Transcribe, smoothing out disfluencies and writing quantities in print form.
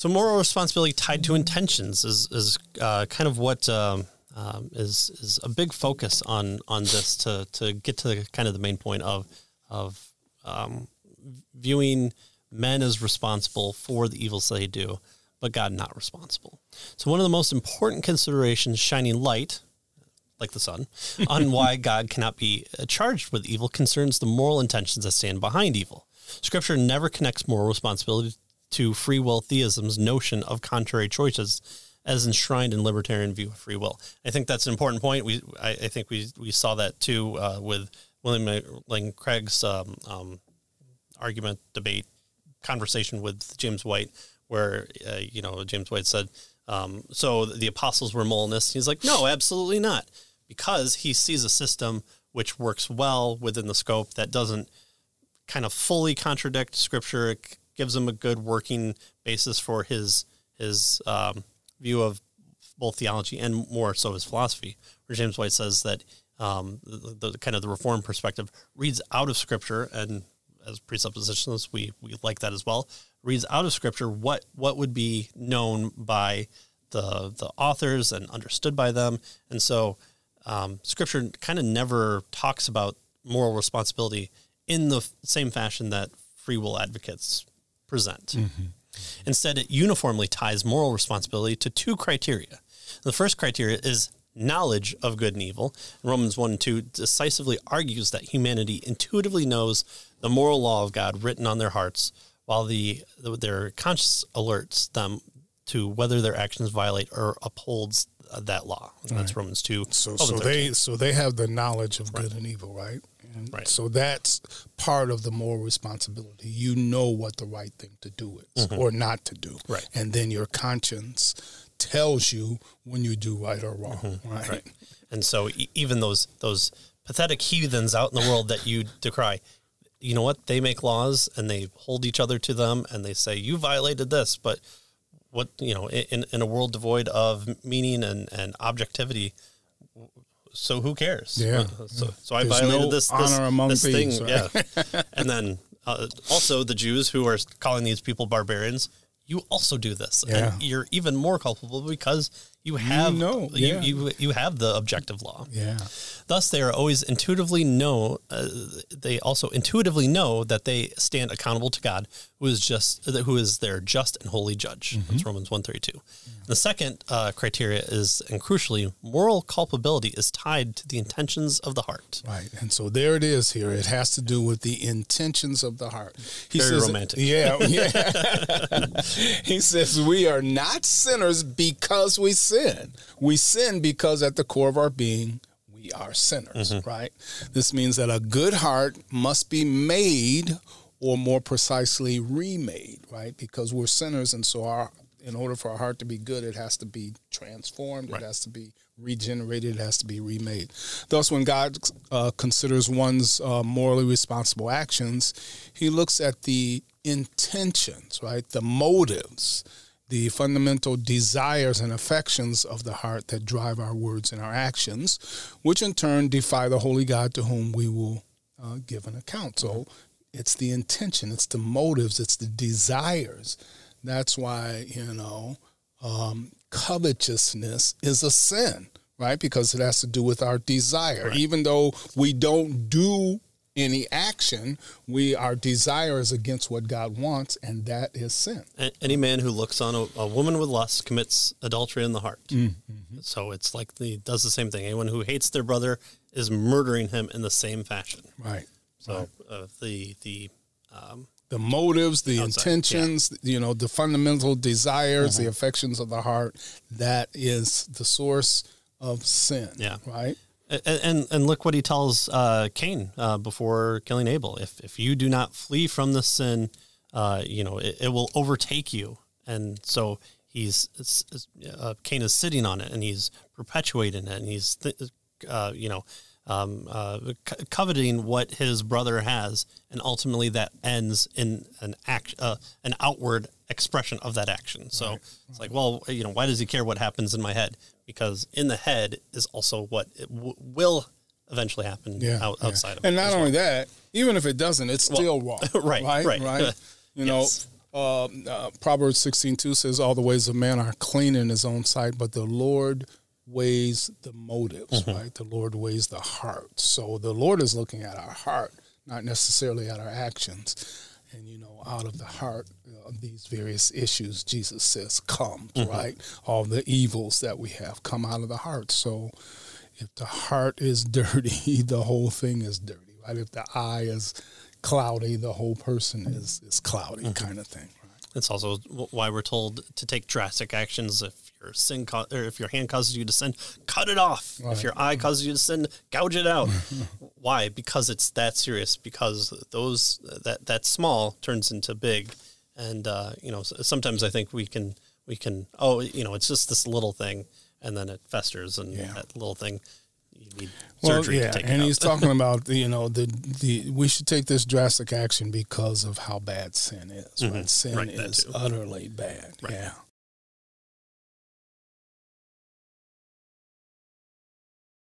So moral responsibility tied to intentions is kind of what is a big focus on this to get to kind of the main point of viewing men as responsible for the evils they do, but God not responsible. So one of the most important considerations shining light, like the sun, on why God cannot be charged with evil concerns the moral intentions that stand behind evil. Scripture never connects moral responsibility to free will theism's notion of contrary choices as enshrined in libertarian view of free will. I think that's an important point. I think we saw that too with William Lane Craig's argument, debate, conversation with James White, where James White said, so the apostles were Molinists. He's like, no, absolutely not, because he sees a system which works well within the scope that doesn't kind of fully contradict Scripture. It gives him a good working basis for his view of both theology and more so his philosophy, where James White says that the kind of the Reformed perspective reads out of Scripture, and as presuppositionalists, we like that as well, reads out of Scripture what would be known by the authors and understood by them. And so Scripture kind of never talks about moral responsibility in the same fashion that free will advocates present. Mm-hmm. Instead, it uniformly ties moral responsibility to two criteria. The first criteria is knowledge of good and evil. Romans 1 and 2 decisively argues that humanity intuitively knows the moral law of God written on their hearts, while their conscience alerts them to whether their actions violate or upholds that law. And that's Romans 2. So they have the knowledge of good and evil, right? And so that's part of the moral responsibility. You know what the right thing to do is or not to do. Right. And then your conscience tells you when you do right or wrong. Right. And so even those pathetic heathens out in the world that you decry, you know what? They make laws and they hold each other to them and they say, you violated this, but what, in a world devoid of meaning and objectivity, so who cares? Yeah. So I violated this thing. Right? Yeah. And then also the Jews who are calling these people barbarians, you also do this. Yeah. And you're even more culpable because you have you have the objective law. Yeah. Thus, they also intuitively know that they stand accountable to God, who is their just and holy judge. That's Romans 1:32. The second criteria is, and crucially, moral culpability is tied to the intentions of the heart. Right, and so there it is here. It has to do with the intentions of the heart. He says, romantic. Yeah. He says we are not sinners because we sin. We sin because at the core of our being, we are sinners, right? This means that a good heart must be made, or more precisely, remade, right? Because we're sinners, and so in order for our heart to be good, it has to be transformed, it has to be regenerated, it has to be remade. Thus, when God considers one's morally responsible actions, he looks at the intentions, right? The motives, the fundamental desires and affections of the heart that drive our words and our actions, which in turn defy the holy God to whom we will give an account. So it's the intention, it's the motives, it's the desires. That's why, covetousness is a sin, right? Because it has to do with our desire. Right. Even though we don't do any action, our desire is against what God wants, and that is sin. Any man who looks on a woman with lust commits adultery in the heart. Mm-hmm. So it's like he does the same thing. Anyone who hates their brother is murdering him in the same fashion. Right. So the motives, the intentions, the fundamental desires, the affections of the heart, that is the source of sin. Yeah. Right. And look what he tells Cain before killing Abel. If you do not flee from the sin, it will overtake you. And so Cain is sitting on it, and he's perpetuating it, and he's coveting what his brother has, and ultimately that ends in an outward expression of that action. So it's like, well, why does he care what happens in my head? Because in the head is also what it will eventually happen outside of it. And not only that, even if it doesn't, it's still wrong. Right. Yes. Proverbs 16:2 says, all the ways of man are clean in his own sight, but the Lord weighs the motives, right? The Lord weighs the heart. So the Lord is looking at our heart, not necessarily at our actions. And, out of the heart, these various issues, Jesus says, come, right? All the evils that we have come out of the heart. So if the heart is dirty, the whole thing is dirty, right? If the eye is cloudy, the whole person is cloudy, kind of thing. Right? It's also why we're told to take drastic actions. If your sin or if your hand causes you to sin, cut it off. Right. If your eye causes you to sin, gouge it out. Why? Because it's that serious. Because that small turns into big, and sometimes I think we can. It's just this little thing, and then it festers, and that little thing. You need surgery to take it and out. He's talking about we should take this drastic action because of how bad sin is. Right? Sin is utterly bad. Right. Yeah.